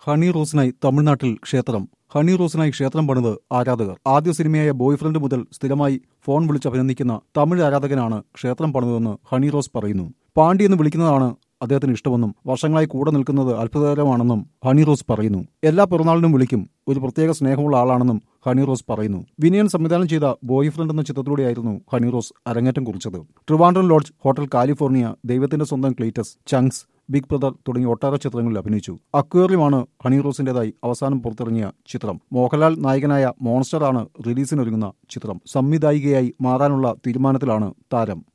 Honey റോസിനായി തമിഴ്നാട്ടിൽ ക്ഷേത്രം. Honey റോസിനായി ക്ഷേത്രം പണിത് ആരാധകർ. ആദ്യ സിനിമയായ ബോയ് ഫ്രണ്ട് മുതൽ സ്ഥിരമായി ഫോൺ വിളിച്ച് അഭിനന്ദിക്കുന്ന തമിഴ് ആരാധകനാണ് ക്ഷേത്രം പണിതതെന്ന് ഹണി റോസ് പറയുന്നു. പാണ്ടി എന്ന് വിളിക്കുന്നതാണ് അദ്ദേഹത്തിന് ഇഷ്ടമെന്നും വർഷങ്ങളായി കൂടെ നിൽക്കുന്നത് അത്ഭുതകരമാണെന്നും ഹണി റോസ് പറയുന്നു. എല്ലാ പിറന്നാളിനും വിളിക്കും, ഒരു പ്രത്യേക സ്നേഹമുള്ള ആളാണെന്നും ഹണി റോസ് പറയുന്നു. വിനയൻ സംവിധാനം ചെയ്ത ബോയ് ഫ്രണ്ട് എന്ന ചിത്രത്തിലൂടെയായിരുന്നു ഹണി റോസ് അരങ്ങേറ്റം കുറിച്ചത്. ട്രിവാൻഡ്രം ലോഡ്ജ്, ഹോട്ടൽ കാലിഫോർണിയ, ദൈവത്തിന്റെ സ്വന്തം ക്ലീറ്റസ്, ചങ്ക്സ്, ബിഗ് ബ്രദർ തുടങ്ങിയ ഒട്ടേറെ ചിത്രങ്ങളിൽ അഭിനയിച്ചു. അക്വേറിയമാണ് ഹണി റോസിന്റേതായി അവസാനം പുറത്തിറങ്ങിയ ചിത്രം. മോഹൻലാൽ നായകനായ മോൺസ്റ്റർ ആണ് റിലീസിനൊരുങ്ങുന്ന ചിത്രം. സംവിധായികയായി മാറാനുള്ള തീരുമാനത്തിലാണ് താരം.